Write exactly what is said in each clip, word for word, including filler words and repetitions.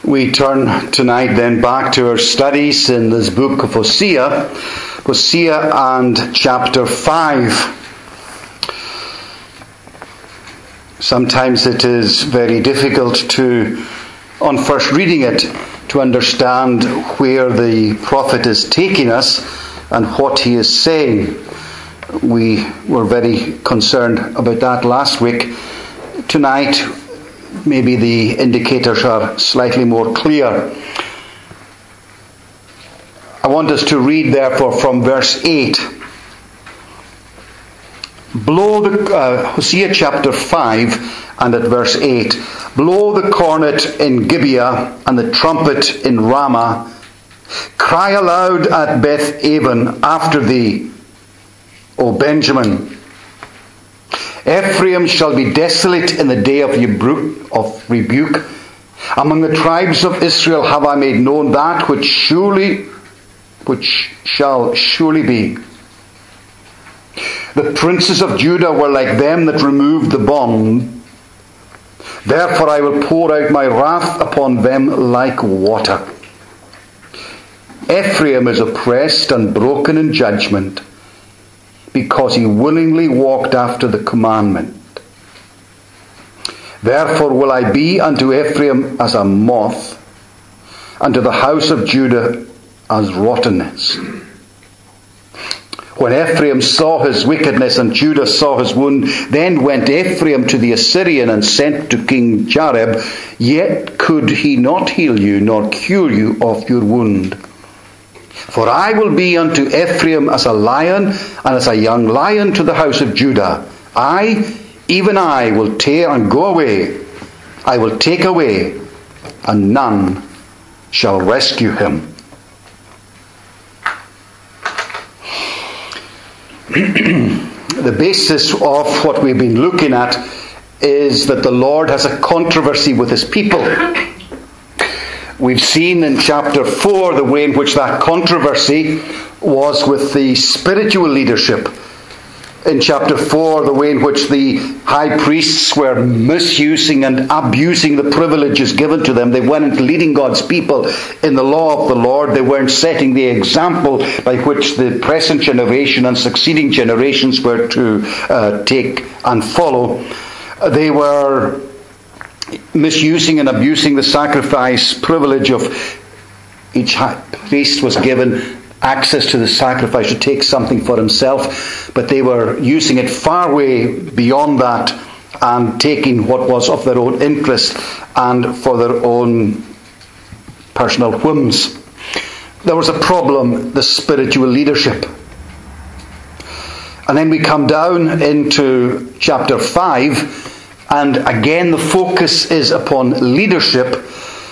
We turn tonight then back to our studies in this book of Hosea, Hosea and chapter five. Sometimes it is very difficult to, on first reading it, to understand where the prophet is taking us and what he is saying. We were very concerned about that last week. Tonight, maybe the indicators are slightly more clear. I want us to read, therefore, from verse eight. Blow the uh, Hosea chapter five and at verse eight. Blow the cornet in Gibeah and the trumpet in Ramah. Cry aloud at Beth Aven after thee, O Benjamin. Ephraim shall be desolate in the day of rebuke. Among the tribes of Israel have I made known that which surely, which shall surely be. The princes of Judah were like them that removed the bond. Therefore I will pour out my wrath upon them like water. Ephraim is oppressed and broken in judgment, because he willingly walked after the commandment. Therefore will I be unto Ephraim as a moth, unto the house of Judah as rottenness. When Ephraim saw his wickedness and Judah saw his wound, then went Ephraim to the Assyrian and sent to King Jareb, yet could he not heal you, nor cure you of your wound. For I will be unto Ephraim as a lion, and as a young lion to the house of Judah. I, even I, will tear and go away. I will take away, and none shall rescue him. The basis of what we've been looking at is that the Lord has a controversy with his people. We've seen in chapter four the way in which that controversy was with the spiritual leadership. In chapter four, the way in which the high priests were misusing and abusing the privileges given to them. They weren't leading God's people in the law of the Lord. They weren't setting the example by which the present generation and succeeding generations were to uh, take and follow. They were misusing and abusing the sacrifice privilege of each high priest was given access to the sacrifice to take something for himself, but they were using it far way beyond that and taking what was of their own interest and for their own personal whims. There was a problem, the spiritual leadership. And then we come down into chapter five, and again the focus is upon leadership.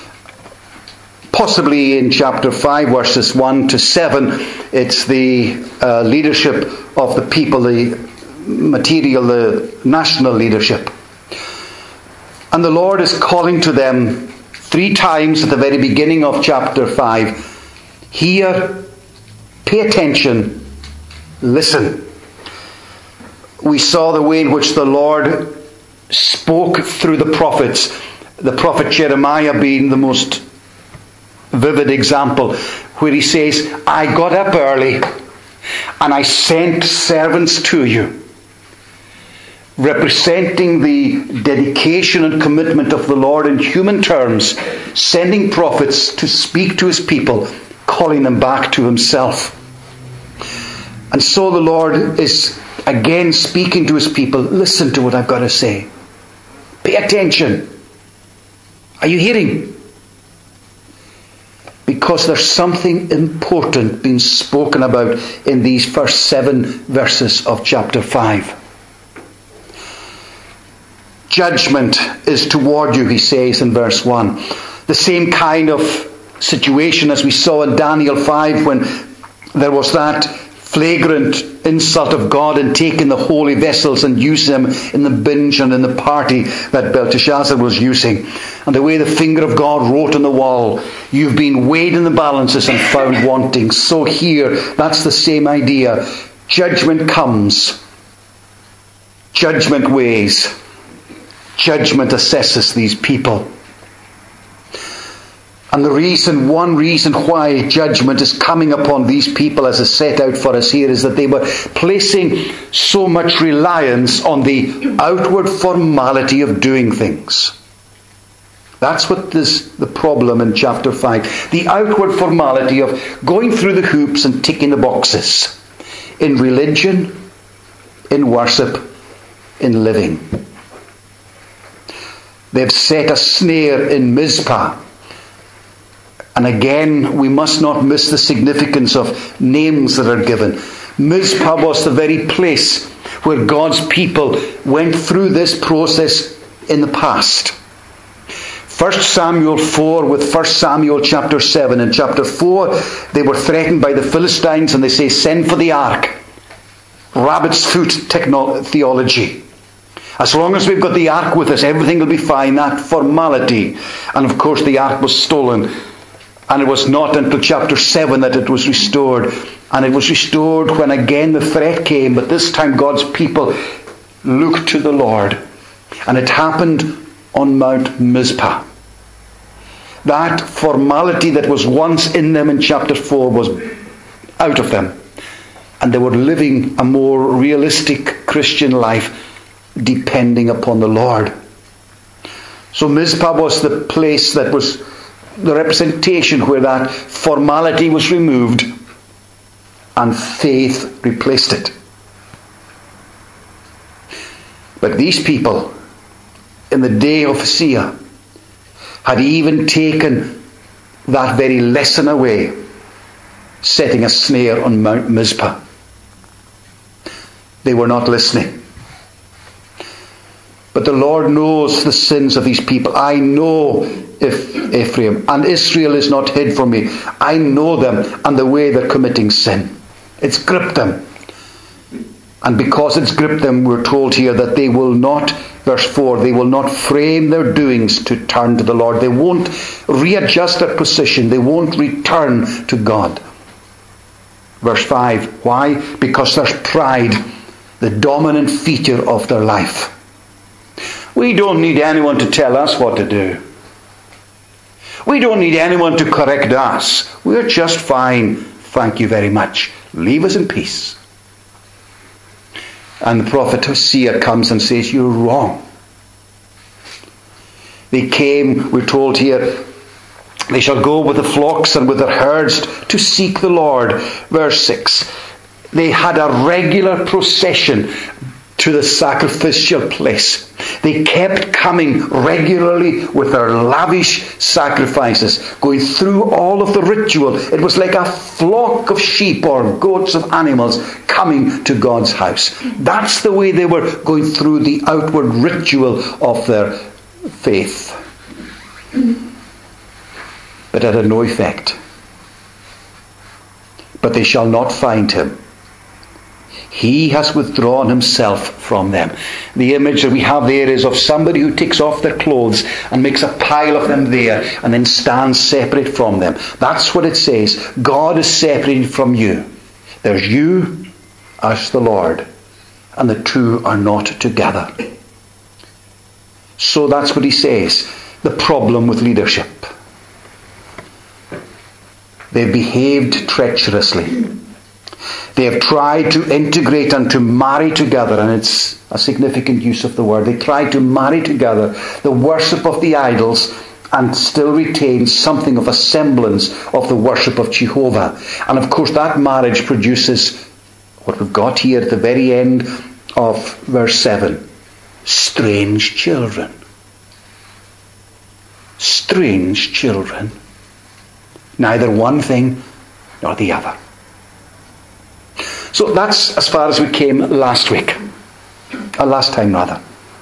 Possibly in chapter five, verses one to seven, it's the uh, leadership of the people, the material, the national leadership. And the Lord is calling to them three times at the very beginning of chapter five. Hear, pay attention, listen. We saw the way in which the Lord spoke through the prophets, the prophet Jeremiah being the most vivid example, where he says, I got up early and I sent servants to you, representing the dedication and commitment of the Lord in human terms, sending prophets to speak to his people, calling them back to himself. And so the Lord is again speaking to his people. Listen to what I've got to say. Pay attention. Are you hearing? Because there's something important being spoken about in these first seven verses of chapter five. Judgment is toward you, he says in verse one. The same kind of situation as we saw in Daniel five, when there was that flagrant insult of God in taking the holy vessels and using them in the binge and in the party that Belteshazzar was using. And the way the finger of God wrote on the wall, you've been weighed in the balances and found wanting. So here, that's the same idea. Judgment comes. Judgment weighs. Judgment assesses these people. And the reason, one reason why judgment is coming upon these people as is set out for us here, is that they were placing so much reliance on the outward formality of doing things. That's what is the problem in chapter five. The outward formality of going through the hoops and ticking the boxes. In religion, in worship, in living. They've set a snare in Mizpah. And again, we must not miss the significance of names that are given. Mizpah was the very place where God's people went through this process in the past. First Samuel four with First Samuel chapter seven. In chapter four, they were threatened by the Philistines and they say, send for the ark. Rabbit's foot techno- theology. As long as we've got the ark with us, everything will be fine. That formality. And of course the ark was stolen. And it was not until chapter seven that it was restored. And it was restored when again the threat came. But this time God's people looked to the Lord. And it happened on Mount Mizpah. That formality that was once in them in chapter four was out of them. And they were living a more realistic Christian life depending upon the Lord. So Mizpah was the place that was the representation where that formality was removed and faith replaced it. But these people in the day of Hosea had even taken that very lesson away, setting a snare on Mount Mizpah. They were not listening. But the Lord knows the sins of these people. I know if Ephraim, and Israel is not hid from me. I know them and the way they're committing sin. It's gripped them. And because it's gripped them, we're told here that they will not, verse four, they will not frame their doings to turn to the Lord. They won't readjust their position. They won't return to God. Verse five, why? Because there's pride, the dominant feature of their life. We don't need anyone to tell us what to do. We don't need anyone to correct us. We're just fine. Thank you very much. Leave us in peace. And the prophet Hosea comes and says, you're wrong. They came, we're told here, they shall go with the flocks and with their herds to seek the Lord. Verse six. They had a regular procession to the sacrificial place. They kept coming regularly with their lavish sacrifices, going through all of the ritual. It was like a flock of sheep or goats of animals coming to God's house. That's the way they were going through the outward ritual of their faith. But it had no effect. But they shall not find him. He has withdrawn himself from them. The image that we have there is of somebody who takes off their clothes and makes a pile of them there and then stands separate from them. That's what it says. God is separated from you. There's you, us the Lord, and the two are not together. So that's what he says. The problem with leadership. They behaved treacherously. They have tried to integrate and to marry together, and it's a significant use of the word. They tried to marry together the worship of the idols and still retain something of a semblance of the worship of Jehovah. And of course that marriage produces what we've got here at the very end of verse seven. Strange children. Strange children. Neither one thing nor the other. So that's as far as we came last week. Uh, last time rather.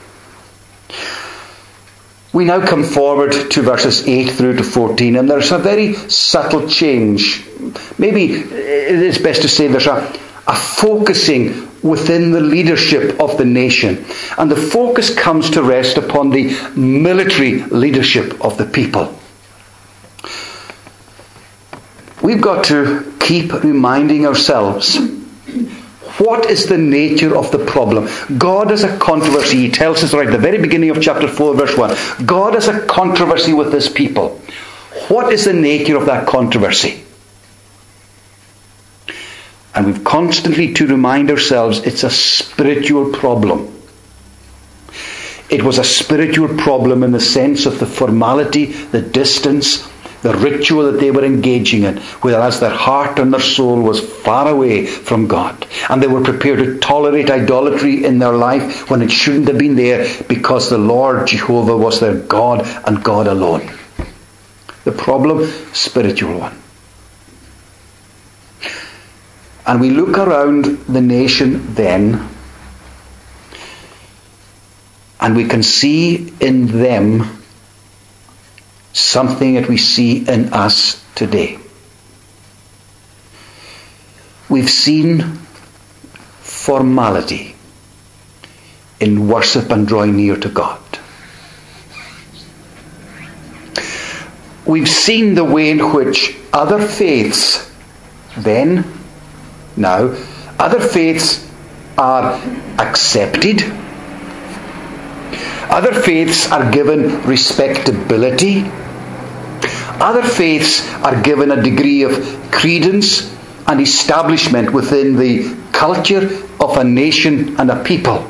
We now come forward to verses eight through to fourteen, and there's a very subtle change. Maybe it is best to say there's a, a focusing within the leadership of the nation. And the focus comes to rest upon the military leadership of the people. We've got to keep reminding ourselves, what is the nature of the problem? God has a controversy. He tells us right at the very beginning of chapter four, verse one. God has a controversy with this people. what is the nature of that controversy? And we've constantly to remind ourselves it's a spiritual problem. It was a spiritual problem in the sense of the formality, the distance, the ritual that they were engaging in, whereas their heart and their soul was far away from God. And they were prepared to tolerate idolatry in their life when it shouldn't have been there, because the Lord Jehovah was their God and God alone. The problem, spiritual one. And we look around the nation then, and we can see in them something that we see in us today. We've seen formality in worship and drawing near to God. We've seen the way in which other faiths then, now, other faiths are accepted. Other faiths are given respectability. Other faiths are given a degree of credence and establishment within the culture of a nation and a people.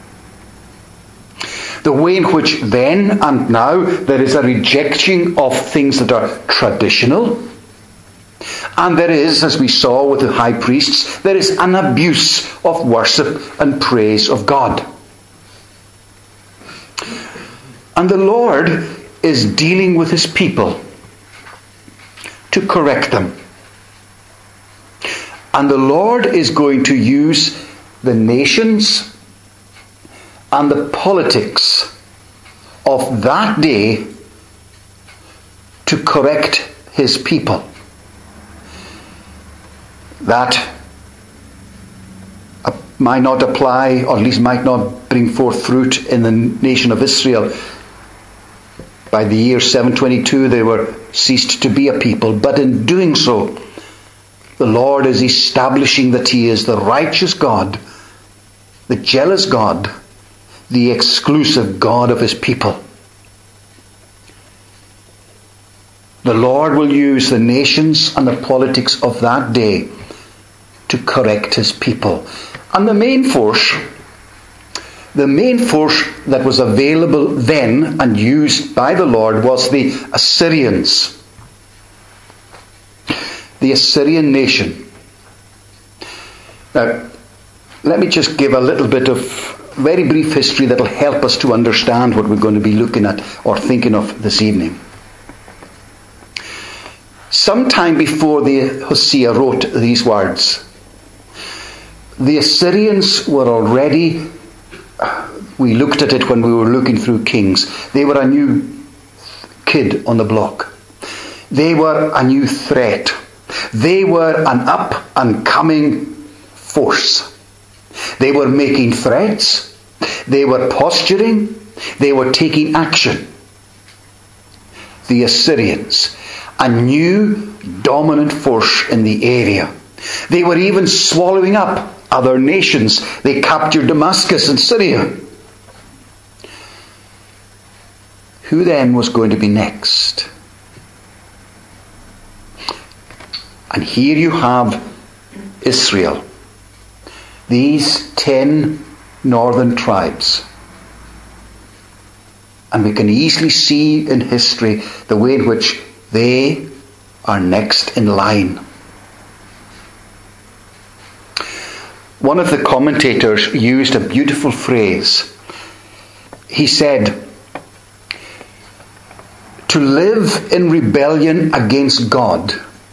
The way in which then and now there is a rejection of things that are traditional. And there is, as we saw with the high priests, there is an abuse of worship and praise of God. And the Lord is dealing with his people to correct them. And the Lord is going to use the nations and the politics of that day to correct his people. That might not apply, or at least might not bring forth fruit in the nation of Israel. By the year seven twenty-two they were ceased to be a people, but in doing so the Lord is establishing that he is the righteous God, the jealous God, the exclusive God of his people. The Lord will use the nations and the politics of that day to correct his people. And the main force, the main force that was available then and used by the Lord was the Assyrians. The Assyrian nation. Now, let me just give a little bit of very brief history that will help us to understand what we're going to be looking at or thinking of this evening. Sometime before the Hosea wrote these words, the Assyrians were already, we looked at it when we were looking through Kings, they were a new kid on the block. They were a new threat. They were an up and coming force. They were making threats. They were posturing. They were taking action. The Assyrians, a new dominant force in the area. They were even swallowing up other nations. They captured Damascus and Syria. Who then was going to be next? And here you have Israel. These ten northern tribes. And we can easily see in history the way in which they are next in line. One of the commentators used a beautiful phrase. He said, to live in rebellion against God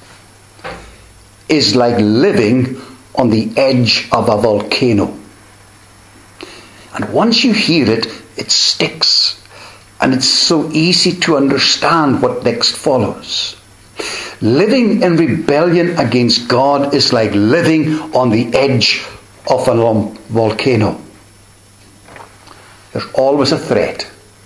is like living on the edge of a volcano. And once you hear it, it sticks. And it's so easy to understand what next follows. Living in rebellion against God is like living on the edge of a volcano. There's always a threat.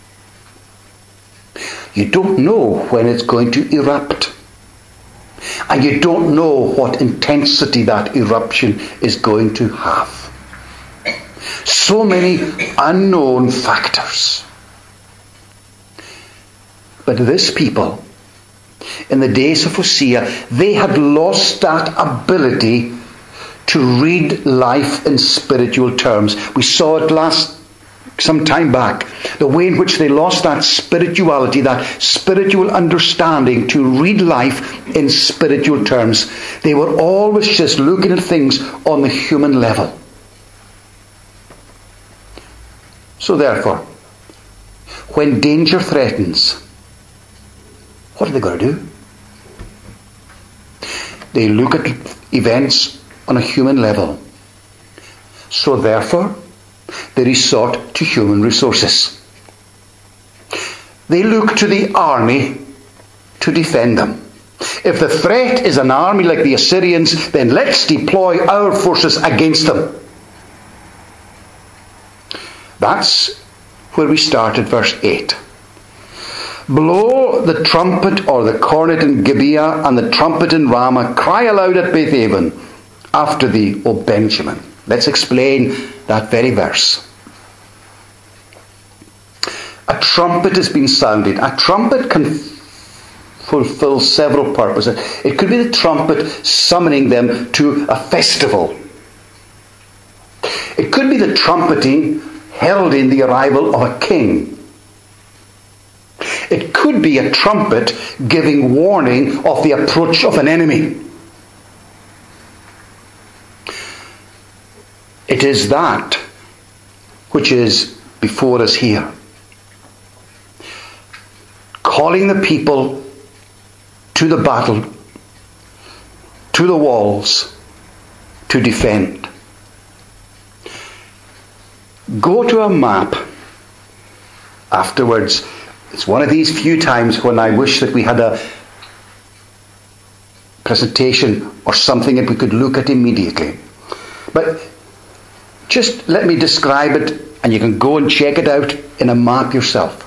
You don't know when it's going to erupt. And you don't know what intensity that eruption is going to have. So many unknown factors. But this people, in the days of Hosea, they had lost that ability to read life in spiritual terms. We saw it last some time back, the way in which they lost that spirituality, that spiritual understanding to read life in spiritual terms. They were always just looking at things on the human level. So therefore, when danger threatens, what are they going to do? They look at events on a human level. So therefore, they resort to human resources. They look to the army to defend them. If the threat is an army like the Assyrians, then let's deploy our forces against them. That's where we start at verse eight. Blow the trumpet or the cornet in Gibeah and the trumpet in Ramah. Cry aloud at Bethaven after thee, O Benjamin. Let's explain that very verse. A trumpet has been sounded. A trumpet can fulfill several purposes. It could be the trumpet summoning them to a festival. It could be the trumpeting heralding the arrival of a king. It could be a trumpet giving warning of the approach of an enemy. It is that which is before us here. Calling the people to the battle, to the walls, to defend. Go to a map afterwards. It's one of these few times when I wish that we had a presentation or something that we could look at immediately. But just let me describe it, and you can go and check it out in a map yourself.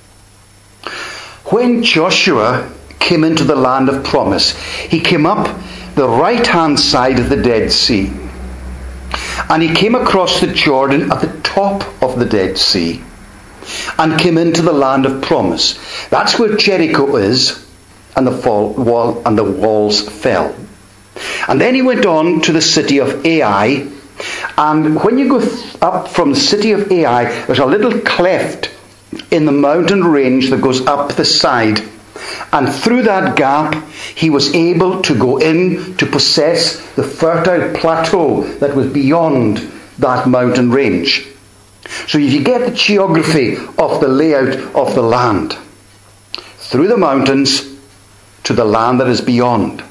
When Joshua came into the land of promise, he came up the right-hand side of the Dead Sea. And he came across the Jordan at the top of the Dead Sea and came into the land of promise. That's where Jericho is, and the fall, wall and the walls fell. And then he went on to the city of Ai. And when you go up from the city of Ai, there's a little cleft in the mountain range that goes up the side. And through that gap, he was able to go in to possess the fertile plateau that was beyond that mountain range. So you get the geography of the layout of the land. Through the mountains to the land that is beyond.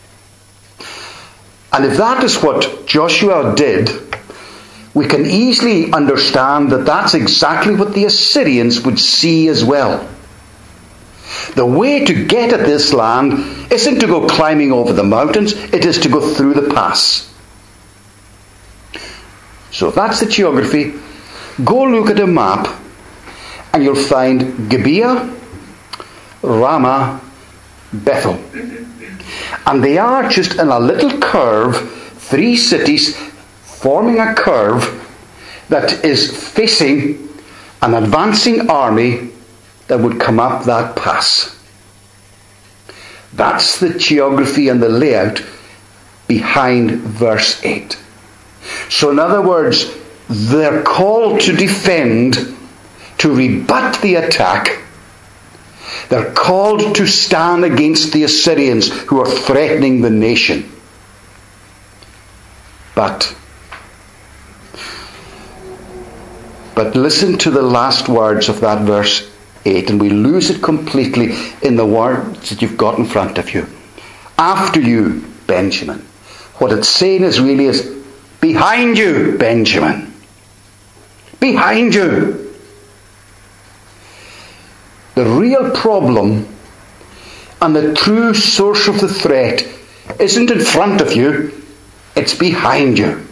And if that is what Joshua did, we can easily understand that that's exactly what the Assyrians would see as well. The way to get at this land isn't to go climbing over the mountains, it is to go through the pass. So if that's the geography, go look at a map and you'll find Gibeah, Ramah, Bethel. And they are just in a little curve, three cities forming a curve that is facing an advancing army that would come up that pass. That's the geography and the layout behind verse eight. So in other words, they're called to defend, to rebut the attack. They're called to stand against the Assyrians who are threatening the nation. But, but listen to the last words of that verse eight, and we lose it completely in the words that you've got in front of you. After you, Benjamin. What it's saying is really is, behind you, Benjamin. Behind you. The real problem and the true source of the threat isn't in front of you, it's behind you.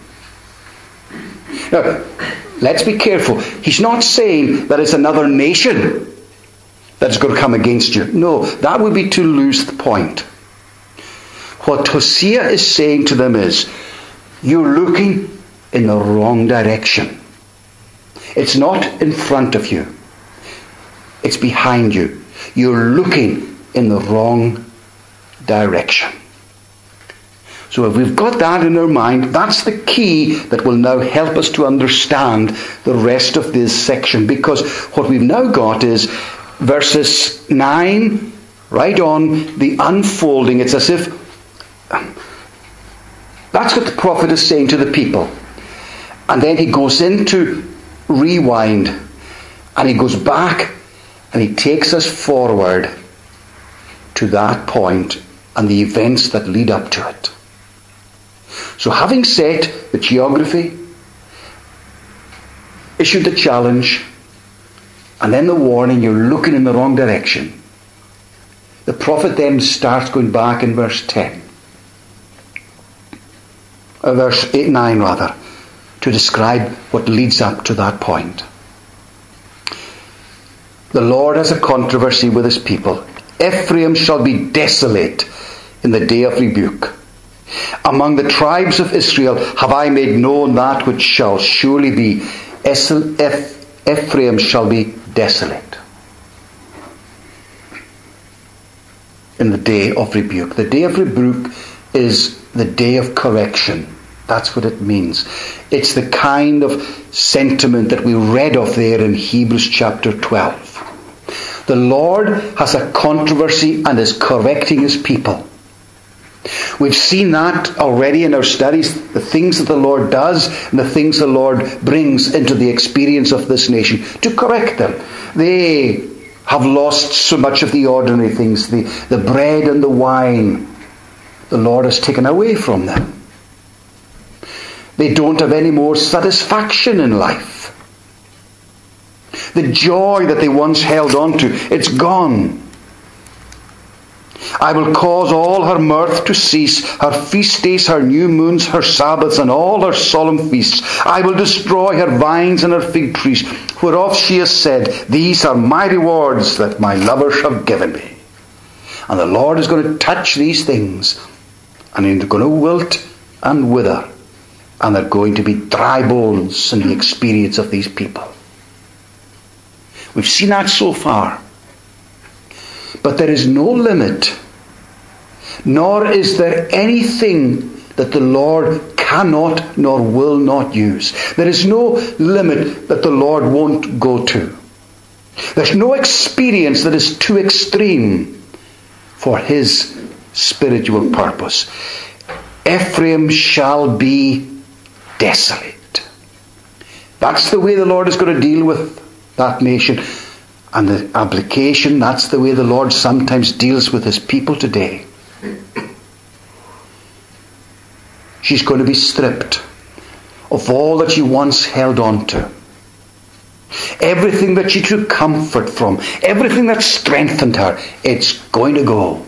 Now, let's be careful. He's not saying that it's another nation that's going to come against you. No, that would be to lose the point. What Hosea is saying to them is, you're looking in the wrong direction. It's not in front of you. It's behind you. You're looking in the wrong direction. So if we've got that in our mind, that's the key that will now help us to understand the rest of this section. Because what we've now got is verses nine, right on, the unfolding. It's as if that's what the prophet is saying to the people. And then he goes into rewind, and he goes back, and he takes us forward to that point and the events that lead up to it. So having set the geography, issued the challenge, and then the warning, you're looking in the wrong direction, the prophet then starts going back in verse ten. Uh, verse eight, nine rather, to describe what leads up to that point. The Lord has a controversy with his people. Ephraim shall be desolate in the day of rebuke. Among the tribes of Israel have I made known that which shall surely be. Ephraim shall be desolate in the day of rebuke. The day of rebuke is the day of correction. That's what it means. It's the kind of sentiment that we read of there in Hebrews chapter twelve. The Lord has a controversy and is correcting his people. We've seen that already in our studies, the things that the Lord does and the things the Lord brings into the experience of this nation to correct them. They have lost so much of the ordinary things, the, the bread and the wine. The Lord has taken away from them. They don't have any more satisfaction in life. The joy that they once held on to, it's gone. I will cause all her mirth to cease, her feast days, her new moons, her Sabbaths, and all her solemn feasts. I will destroy her vines and her fig trees, whereof she has said, these are my rewards that my lovers have given me. And the Lord is going to touch these things, and they're going to wilt and wither, and they're going to be dry bones in the experience of these people. We've seen that so far. But there is no limit, nor is there anything that the Lord cannot nor will not use. There is no limit that the Lord won't go to. There's no experience that is too extreme for his spiritual purpose. Ephraim shall be desolate. That's the way the Lord is going to deal with that nation. And the application, that's the way the Lord sometimes deals with his people today. She's going to be stripped of all that she once held on to. Everything that she took comfort from, everything that strengthened her, it's going to go.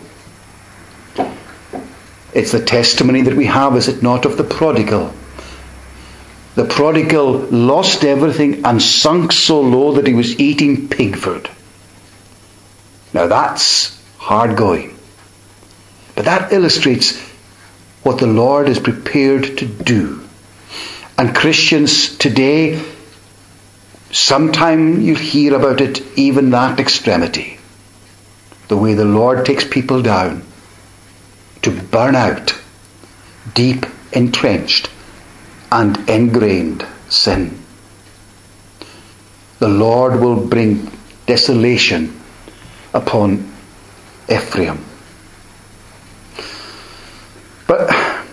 It's the testimony that we have, is it not, of the prodigal? The prodigal lost everything and sunk so low that he was eating pig food. Now that's hard going. But that illustrates what the Lord is prepared to do. And Christians today, sometime you'll hear about it, even that extremity. The way the Lord takes people down to burn out deep entrenched and ingrained sin. The Lord will bring desolation upon Ephraim. But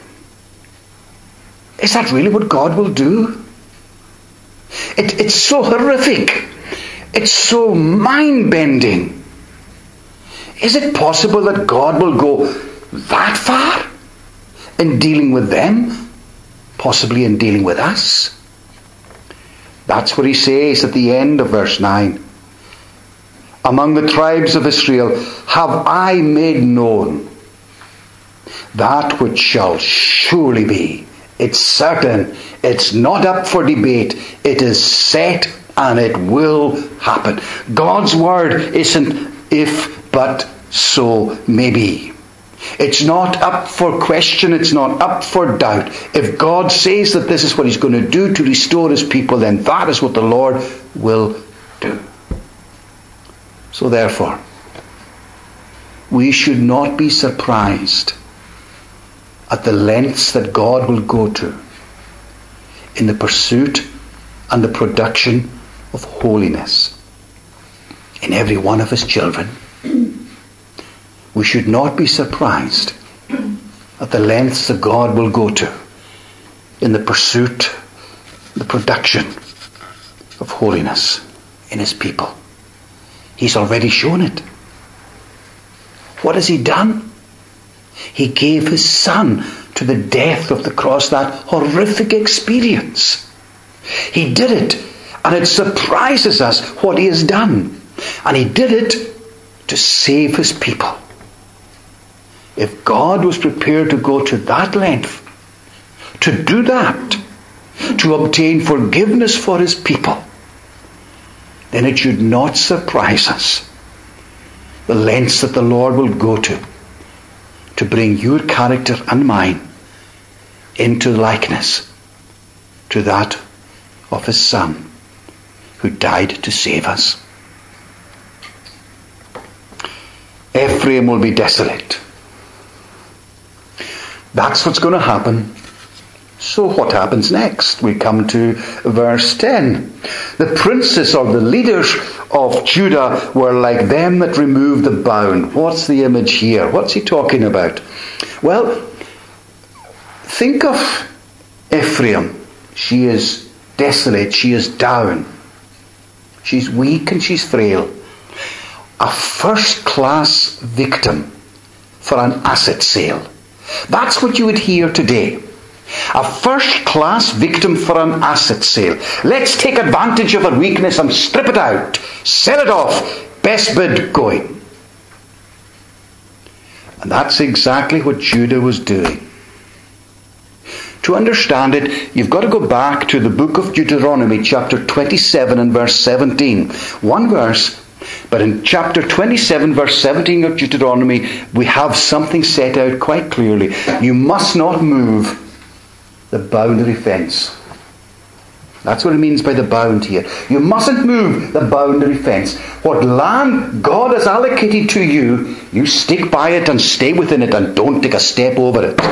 is that really what God will do? It, it's so horrific. It's so mind-bending. Is it possible that God will go that far in dealing with them? Possibly in dealing with us? That's what he says at the end of verse nine. Among the tribes of Israel have I made known that which shall surely be. It's certain. It's not up for debate. It is set and it will happen. God's word isn't if, but, so, maybe. It's not up for question. It's not up for doubt. If God says that this is what he's going to do to restore his people, then that is what the Lord will do. So therefore, we should not be surprised at the lengths that God will go to in the pursuit and the production of holiness in every one of his children. We should not be surprised at the lengths that God will go to in the pursuit, the production of holiness in his people. He's already shown it. What has he done? He gave his son to the death of the cross, that horrific experience. He did it, and it surprises us what he has done. And he did it to save his people. If God was prepared to go to that length, to do that, to obtain forgiveness for his people, then it should not surprise us the lengths that the Lord will go to to bring your character and mine into likeness to that of his Son who died to save us. Ephraim will be desolate. That's what's going to happen. So what happens next? We come to verse ten. The princes or the leaders of Judah were like them that removed the bound. What's the image here? What's he talking about? Well, think of Ephraim. She is desolate. She is down. She's weak and she's frail. A first-class victim for an asset sale. That's what you would hear today. A first-class victim for an asset sale. Let's take advantage of her weakness and strip it out. Sell it off. Best bid going. And that's exactly what Judah was doing. To understand it, you've got to go back to the book of Deuteronomy, chapter twenty-seven and verse seventeen. One verse, but in chapter twenty-seven, verse seventeen of Deuteronomy, we have something set out quite clearly. You must not move the boundary fence. That's what it means by the bound here. You mustn't move the boundary fence. What land God has allocated to you, you stick by it and stay within it and don't take a step over it.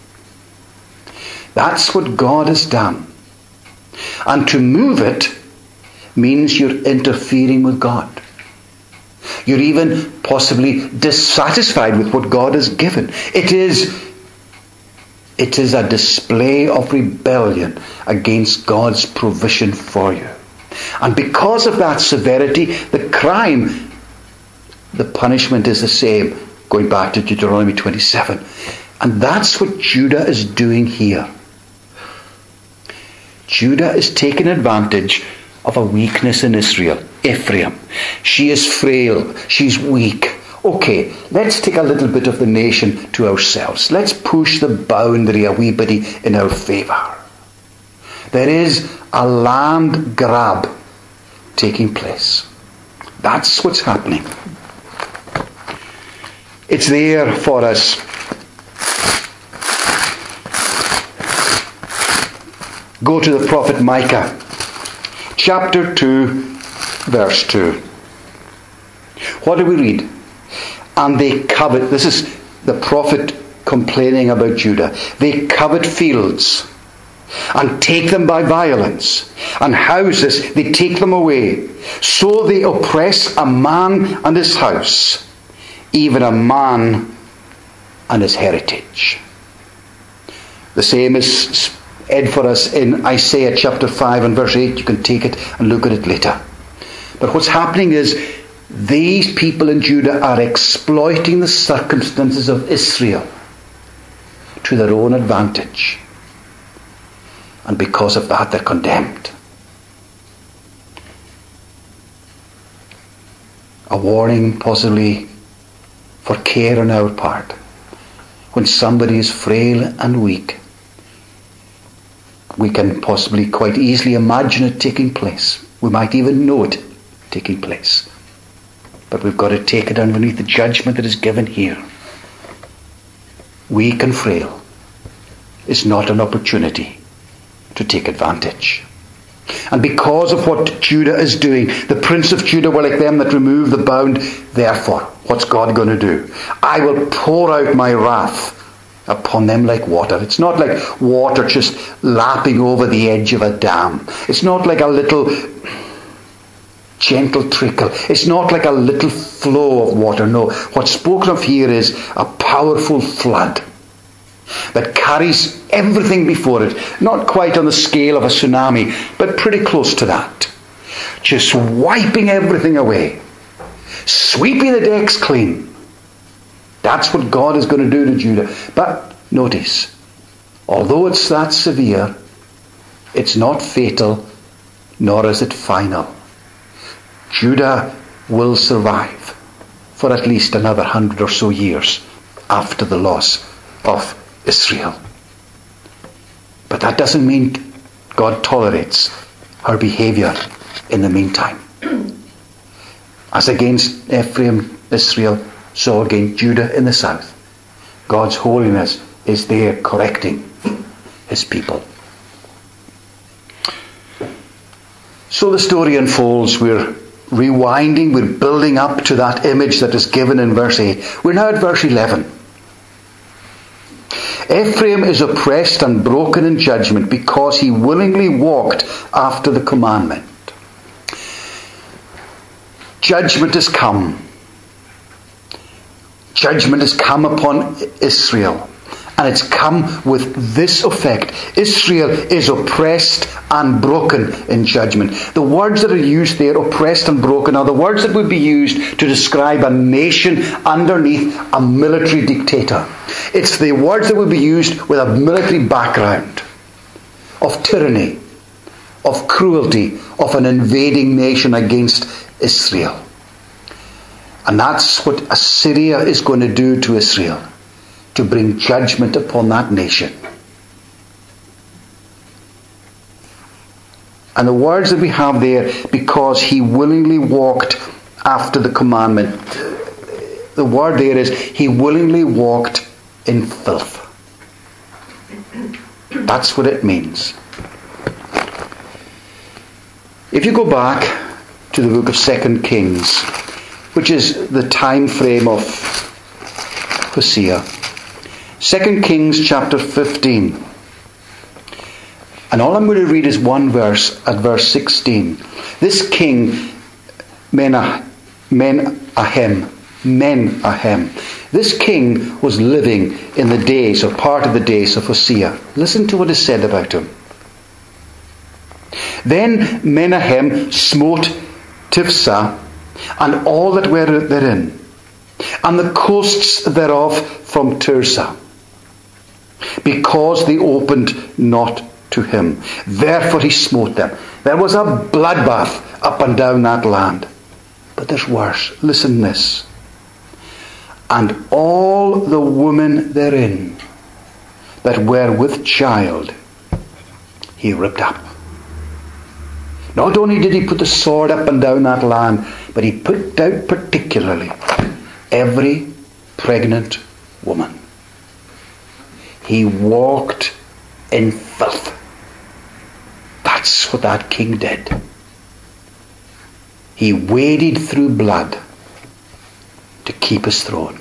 That's what God has done. And to move it means you're interfering with God. You're even possibly dissatisfied with what God has given. It is It is a display of rebellion against God's provision for you. And because of that severity, the crime, the punishment is the same. Going back to Deuteronomy twenty-seven. And that's what Judah is doing here. Judah is taking advantage of a weakness in Israel, Ephraim. She is frail. She's weak. Okay, let's take a little bit of the nation to ourselves. Let's push the boundary a wee bit in our favour. There is a land grab taking place. That's what's happening. It's there for us. Go to the prophet Micah, chapter two, verse two. What do we read? And they covet, this is the prophet complaining about Judah. They covet fields and take them by violence, and houses they take them away. So they oppress a man and his house, even a man and his heritage. The same is said for us in Isaiah chapter five and verse eight. You can take it and look at it later. But what's happening is these people in Judah are exploiting the circumstances of Israel to their own advantage. And because of that, they're condemned. A warning possibly for care on our part. When somebody is frail and weak, we can possibly quite easily imagine it taking place. We might even know it taking place. But we've got to take it underneath the judgment that is given here. Weak and frail is not an opportunity to take advantage. And because of what Judah is doing, the prince of Judah were like them that remove the bound. Therefore, what's God going to do? I will pour out my wrath upon them like water. It's not like water just lapping over the edge of a dam. It's not like a little gentle trickle. It's not like a little flow of water. No, what's spoken of here is a powerful flood that carries everything before it. Not quite on the scale of a tsunami, but pretty close to that. Just wiping everything away. Sweeping the decks clean. That's what God is going to do to Judah. But notice, although it's that severe, it's not fatal, nor is it final. Judah will survive for at least another hundred or so years after the loss of Israel. But that doesn't mean God tolerates her behavior in the meantime. As against Ephraim, Israel, so against Judah in the south, God's holiness is there correcting his people. So the story unfolds. We're rewinding, we're building up to that image that is given in verse eight. We're now at verse eleven. Ephraim is oppressed and broken in judgment because he willingly walked after the commandment. Judgment has come. Judgment has come upon Israel. And it's come with this effect. Israel is oppressed and broken in judgment. The words that are used there, oppressed and broken, are the words that would be used to describe a nation underneath a military dictator. It's the words that would be used with a military background of tyranny, of cruelty, of an invading nation against Israel. And that's what Assyria is going to do to Israel, to bring judgment upon that nation. And the words that we have there, because he willingly walked after the commandment, the word there is, he willingly walked in filth. That's what it means. If you go back to the book of Second Kings, which is the time frame of Hosea, Second Kings chapter fifteen. And all I'm going to read is one verse at verse sixteen. This king, Menah, Menahem, Menahem, this king was living in the days, or part of the days of Hosea. Listen to what is said about him. Then Menahem smote Tifsah and all that were therein, and the coasts thereof from Tirzah, because they opened not to him. Therefore he smote them. There was a bloodbath up and down that land. But there's worse. Listen to this. And all the women therein that were with child he ripped up. Not only did he put the sword up and down that land, but he put out particularly every pregnant woman. He walked in filth. That's what that king did. He waded through blood to keep his throne.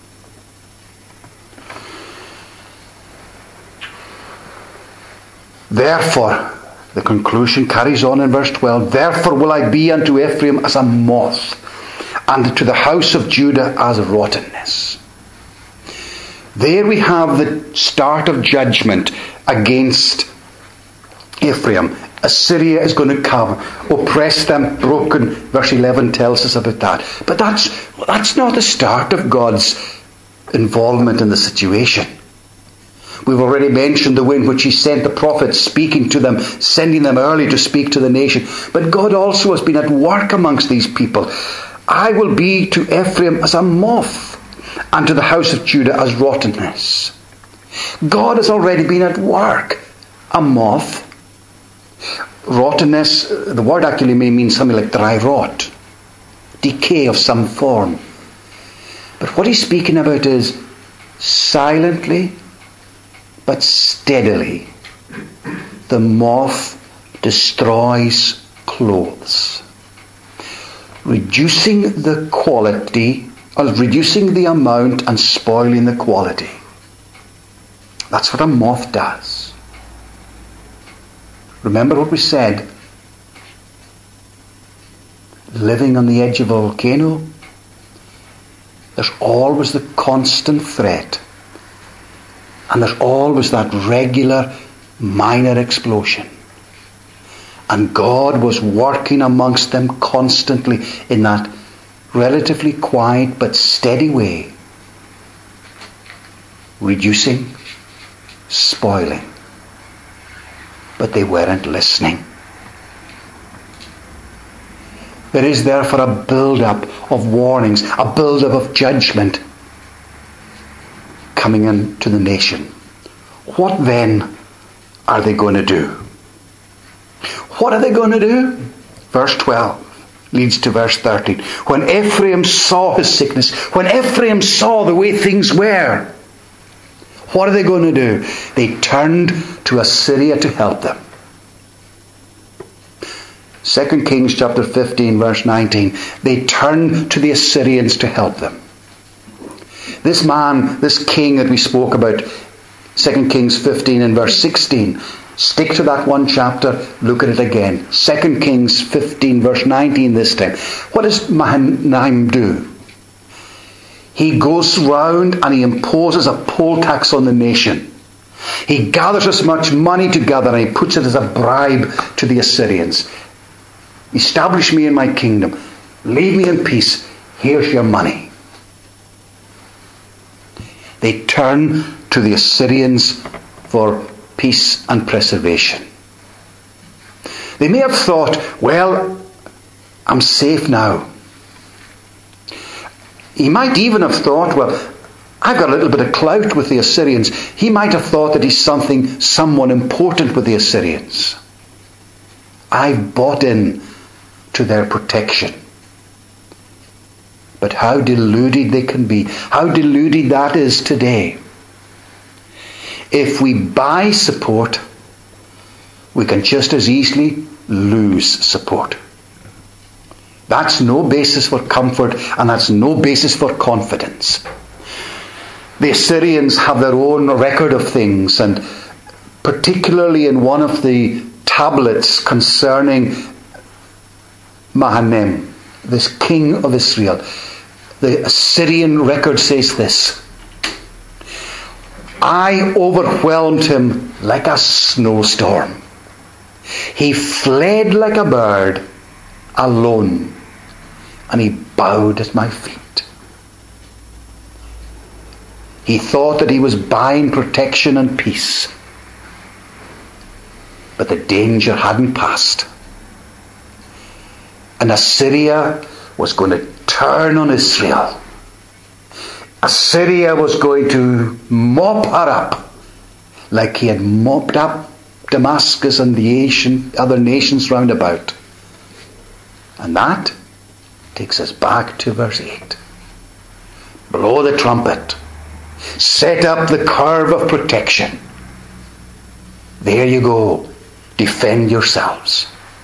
Therefore, the conclusion carries on in verse twelve, therefore will I be unto Ephraim as a moth, and to the house of Judah as rottenness. There we have the start of judgment against Ephraim. Assyria is going to come, oppress them, broken. Verse eleven tells us about that. But that's, that's not the start of God's involvement in the situation. We've already mentioned the way in which he sent the prophets, speaking to them, sending them early to speak to the nation. But God also has been at work amongst these people. I will be to Ephraim as a moth, and to the house of Judah as rottenness. God has already been at work. A moth. Rottenness, the word actually may mean something like dry rot. Decay of some form. But what he's speaking about is silently but steadily the moth destroys clothes. Reducing the quality, or reducing the amount and spoiling the quality. That's what a moth does. Remember what we said? Living on the edge of a volcano, there's always the constant threat. And there's always that regular minor explosion. And God was working amongst them constantly in that relatively quiet but steady way. Reducing, spoiling. But they weren't listening. There is therefore a build-up of warnings, a build-up of judgment coming into the nation. What then are they going to do? What are they going to do? Verse twelve leads to verse thirteen. When Ephraim saw his sickness, when Ephraim saw the way things were, what are they going to do? They turned to Assyria to help them. Second Kings chapter fifteen verse nineteen. They turned to the Assyrians to help them. This man, this king that we spoke about, Second Kings fifteen and verse sixteen. Stick to that one chapter, look at it again. Second Kings fifteen verse nineteen this time. What does Mahanaim do? He goes round and he imposes a poll tax on the nation. He gathers as much money together and he puts it as a bribe to the Assyrians. Establish me in my kingdom. Leave me in peace. Here's your money. They turn to the Assyrians for peace and preservation. They may have thought, well, I'm safe now. He might even have thought, well, I've got a little bit of clout with the Assyrians. He might have thought that he's something, someone important with the Assyrians. I've bought in to their protection. But how deluded they can be. How deluded that is today. If we buy support, we can just as easily lose support. That's no basis for comfort, and that's no basis for confidence. The Assyrians have their own record of things, and particularly in one of the tablets concerning Mahanaim, this king of Israel, the Assyrian record says this: I overwhelmed him like a snowstorm. He fled like a bird, alone, and he bowed at my feet. He thought that he was buying protection and peace, but the danger hadn't passed. And Assyria was going to turn on Israel. Assyria was going to mop her up like he had mopped up Damascus and the Asian, other nations round about. And that takes us back to verse eight. Blow the trumpet. Set up the curve of protection. There you go. Defend yourselves.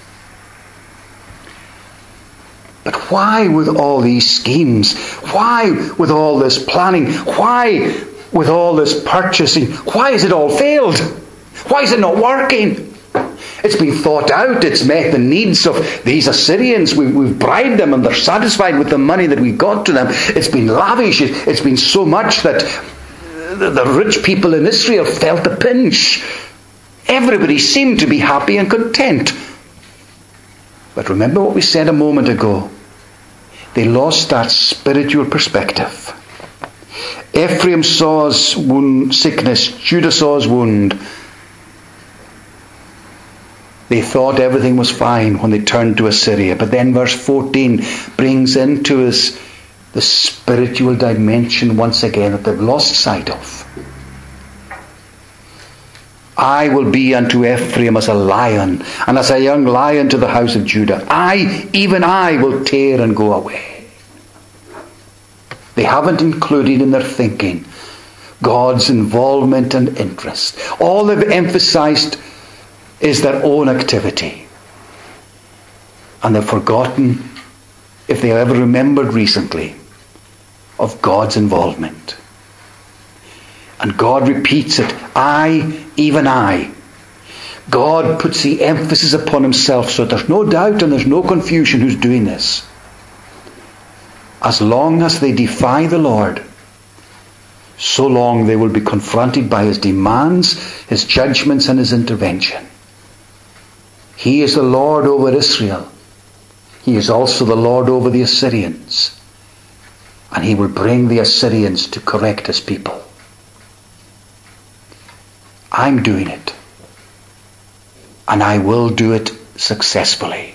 But why with all these schemes? Why with all this planning? Why with all this purchasing? Why has it all failed? Why is it not working? It's been thought out. It's met the needs of these Assyrians. We, we've bribed them and they're satisfied with the money that we got to them. It's been lavish. It, it's been so much that the, the rich people in Israel felt the pinch. Everybody seemed to be happy and content. But remember what we said a moment ago. They lost that spiritual perspective. Ephraim saw his wound, sickness. Judah saw his wound. They thought everything was fine when they turned to Assyria. But then verse fourteen brings into us the spiritual dimension once again that they've lost sight of. I will be unto Ephraim as a lion, and as a young lion to the house of Judah. I, even I, will tear and go away. They haven't included in their thinking God's involvement and interest. All they've emphasized is their own activity. And they've forgotten, if they ever remembered recently, of God's involvement. And God repeats it, I, even I. God puts the emphasis upon himself so there's no doubt and there's no confusion who's doing this. As long as they defy the Lord, so long they will be confronted by his demands, his judgments and his intervention. He is the Lord over Israel. He is also the Lord over the Assyrians. And he will bring the Assyrians to correct his people. I'm doing it. And I will do it successfully.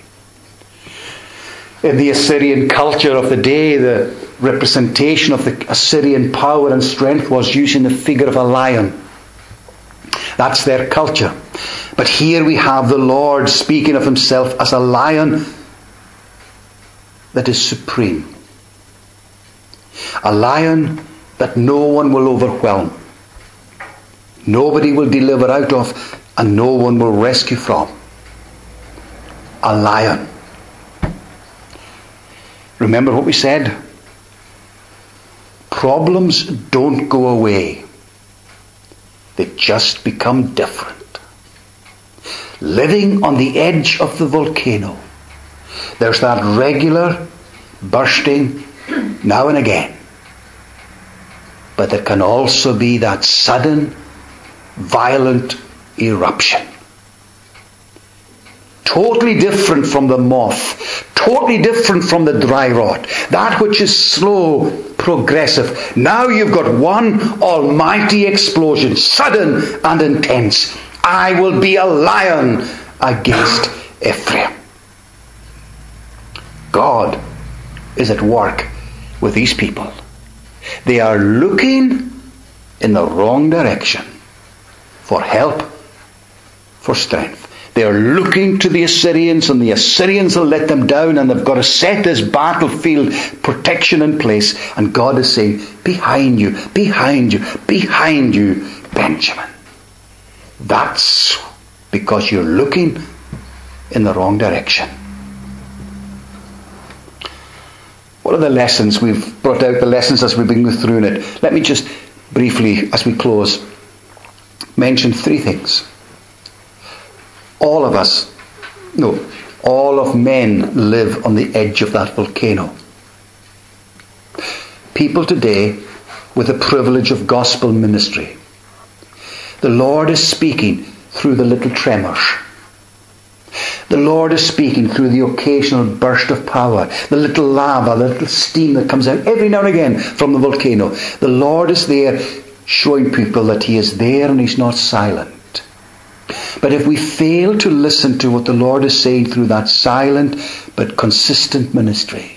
In the Assyrian culture of the day, the representation of the Assyrian power and strength was using the figure of a lion. That's their culture. But here we have the Lord speaking of himself as a lion that is supreme. A lion that no one will overwhelm. Nobody will deliver out of, and no one will rescue from. A lion. Remember what we said? Problems don't go away. They just become different. Living on the edge of the volcano, there's that regular bursting now and again. But there can also be that sudden, violent eruption. Totally different from the moth. Totally different from the dry rot. That which is slow, progressive. Now you've got one almighty explosion, sudden and intense. I will be a lion against Ephraim. God is at work with these people. They are looking in the wrong direction for help, for strength. They are looking to the Assyrians, and the Assyrians will let them down, and they've got to set this battlefield protection in place. And God is saying, behind you, behind you, behind you, Benjamin. That's because you're looking in the wrong direction. What are the lessons? We've brought out the lessons as we've been going through it. Let me just briefly, as we close, mention three things. All of us, no, all of men live on the edge of that volcano. People today with the privilege of gospel ministry. The Lord is speaking through the little tremors. The Lord is speaking through the occasional burst of power, the little lava, the little steam that comes out every now and again from the volcano. The Lord is there showing people that he is there and he's not silent. But if we fail to listen to what the Lord is saying through that silent but consistent ministry,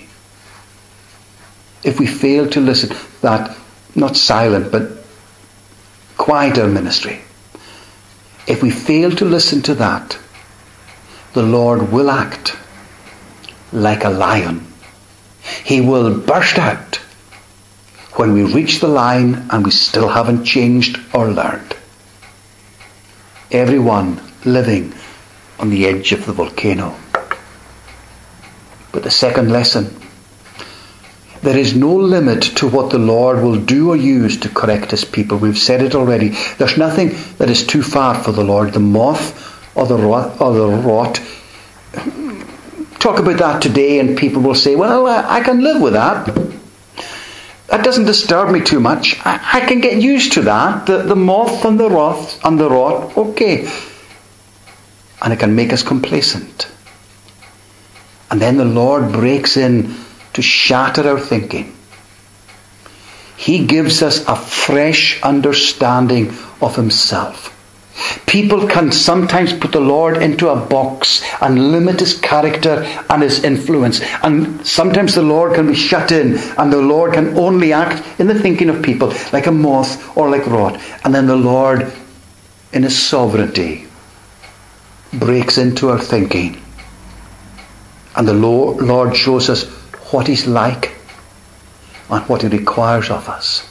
if we fail to listen, that not silent but quieter ministry, if we fail to listen to that, the Lord will act like a lion. He will burst out when we reach the line and we still haven't changed or learned. Everyone living on the edge of the volcano. But the second lesson, there is no limit to what the Lord will do or use to correct his people. We've said it already. There's nothing that is too far for the Lord. The moth or the rot, or the rot. Talk about that today and people will say, well, I can live with that. That doesn't disturb me too much. I, I can get used to that. The, the moth and the rot, and the rot, okay. And it can make us complacent. And then the Lord breaks in to shatter our thinking. He gives us a fresh understanding of himself. People can sometimes put the Lord into a box and limit his character and his influence. And sometimes the Lord can be shut in and the Lord can only act in the thinking of people like a moth or like rot. And then the Lord, in his sovereignty, breaks into our thinking. And the Lord shows us what he's like and what he requires of us.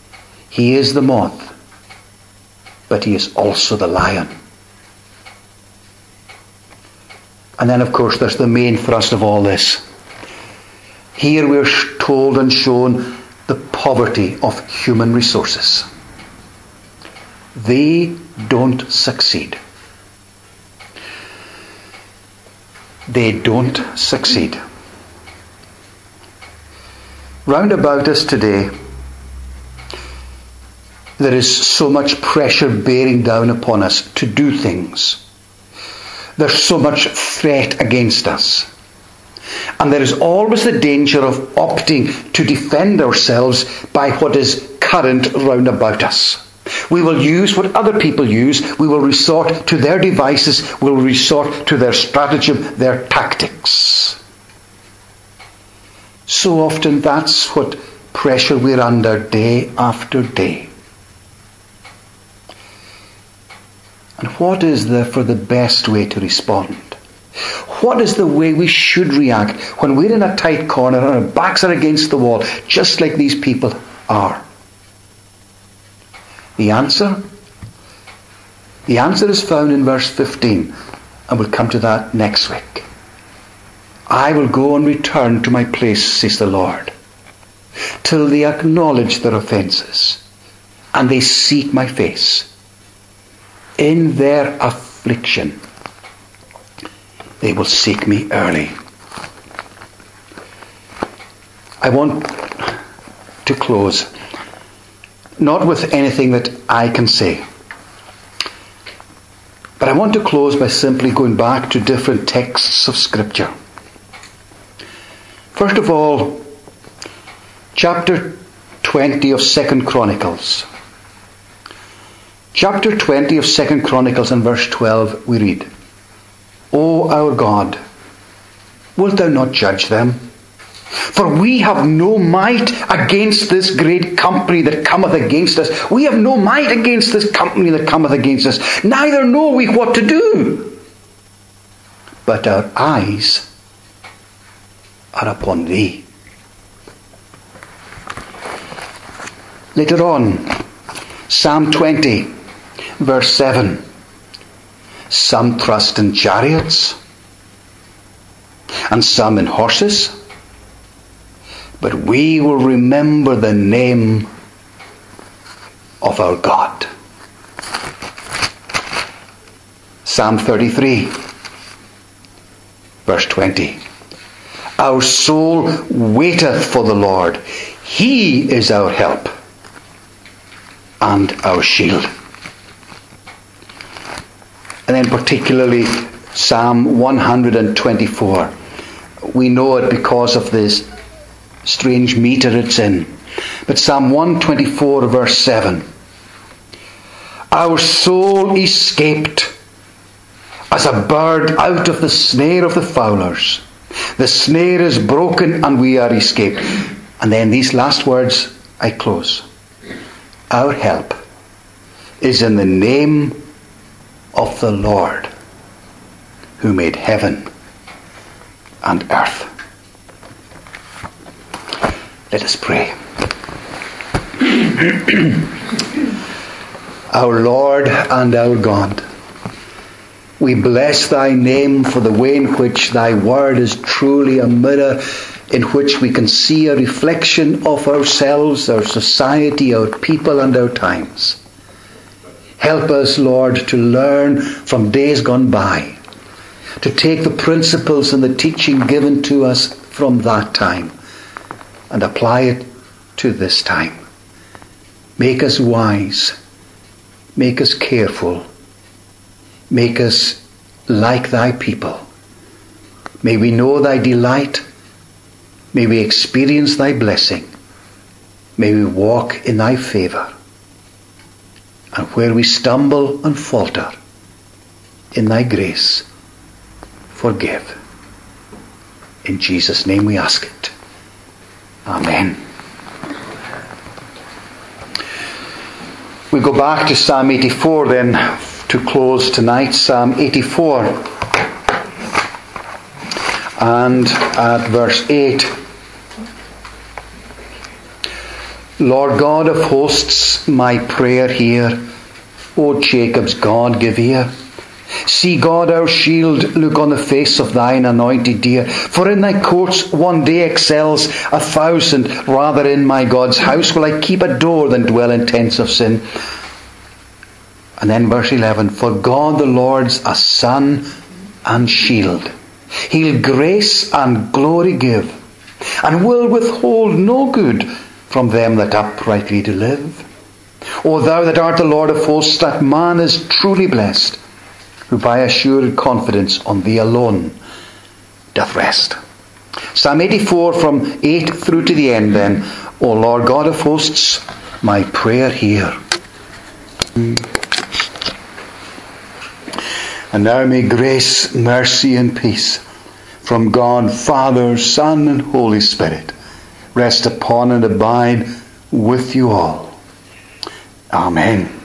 He is the moth, but he is also the lion. And then, of course, there's the main thrust of all this. Here we're told and shown the poverty of human resources. They don't succeed. They don't succeed. Round about us today, there is so much pressure bearing down upon us to do things. There's so much threat against us. And there is always the danger of opting to defend ourselves by what is current round about us. We will use what other people use. We will resort to their devices. We will resort to their stratagem, their tactics. So often that's what pressure we're under day after day. And what is therefore the best way to respond? What is the way we should react when we're in a tight corner and our backs are against the wall, just like these people are? The answer? The answer is found in verse fifteen, and we'll come to that next week. I will go and return to my place, says the Lord, till they acknowledge their offences, and they seek my face. In their affliction, they will seek me early. I want to close, not with anything that I can say, but I want to close by simply going back to different texts of Scripture. First of all, chapter twenty of Second Chronicles. Chapter twenty of Second Chronicles and verse twelve we read, O our God, wilt thou not judge them? For we have no might against this great company that cometh against us. We have no might against this company that cometh against us. Neither know we what to do. But our eyes are upon thee. Later on, Psalm twenty, verse seven. Some trust in chariots, and some in horses, but we will remember the name of our God. Psalm thirty-three, verse twenty. Our soul waiteth for the Lord. He is our help and our shield. And then particularly Psalm one hundred twenty-four. We know it because of this strange meter it's in. But Psalm one twenty-four verse seven. Our soul escaped as a bird out of the snare of the fowlers. The snare is broken and we are escaped. And then these last words I close. Our help is in the name of the Lord, who made heaven and earth. Let us pray. Our Lord and our God, we bless thy name for the way in which thy word is truly a mirror in which we can see a reflection of ourselves, our society, our people and our times. Help us, Lord, to learn from days gone by, to take the principles and the teaching given to us from that time and apply it to this time. Make us wise. Make us careful. Make us like thy people. May we know thy delight. May we experience thy blessing. May we walk in thy favour. And where we stumble and falter, in thy grace, forgive. In Jesus' name we ask it. Amen. We go back to Psalm eighty-four then to close tonight. Psalm eighty-four and at verse eight. Lord God of hosts, my prayer hear. O Jacob's God, give ear. See, God, our shield, look on the face of thine anointed dear. For in thy courts one day excels a thousand. Rather in my God's house will I keep a door than dwell in tents of sin. And then verse eleven. For God the Lord's a sun and shield. He'll grace and glory give, and will withhold no good from them that uprightly do live. O thou that art the Lord of hosts, that man is truly blessed, who by assured confidence on thee alone doth rest. Psalm eighty-four from eight through to the end then. O Lord God of hosts, my prayer hear. And now may grace, mercy and peace from God, Father, Son and Holy Spirit rest upon and abide with you all. Amen.